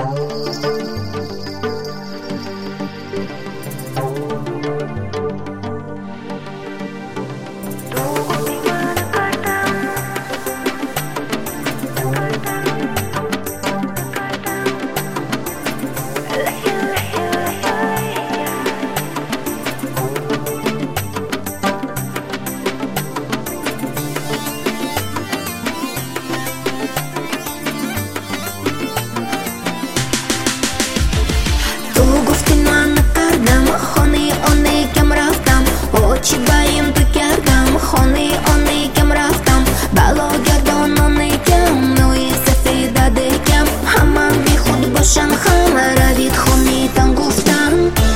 چی بایم تو کردم خانه آنی کم رفتم بلا گردان آنی کم نوی سفید دکم همه بی خود باشن خم روید خونی تن گفتم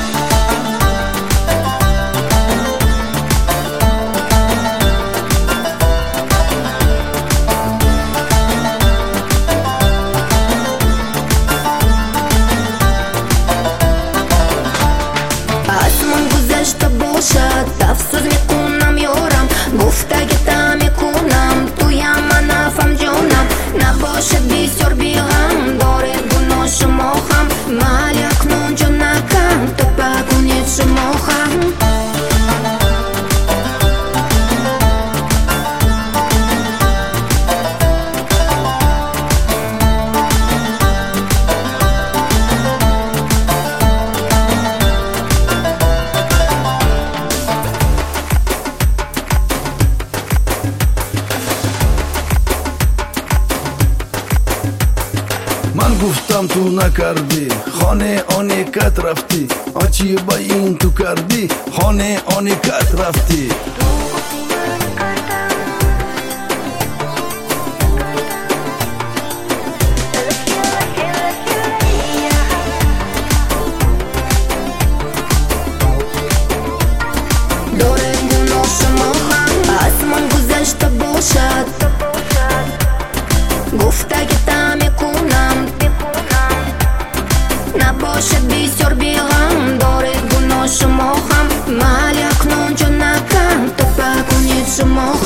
آسمان گذشته باشد افسوس میکنم یارم گفتگی‌ام میکنم تویم نفهم جانم نباشد بسیار بیغم دارد گناه شما هم ولی اکنون جان نکن تو بکنید شما هم من گفتم تو نکردی خانه آنی کت رفتی آچی با این تو کردی خانه آنی کت رفتی داره گناه شما هم آسمان گذشته باشد گفتگی‌ام میکنم نباشد بسیار بیغم دارد گناه شما هم ولی اکنون جان نکن تو بکنید شما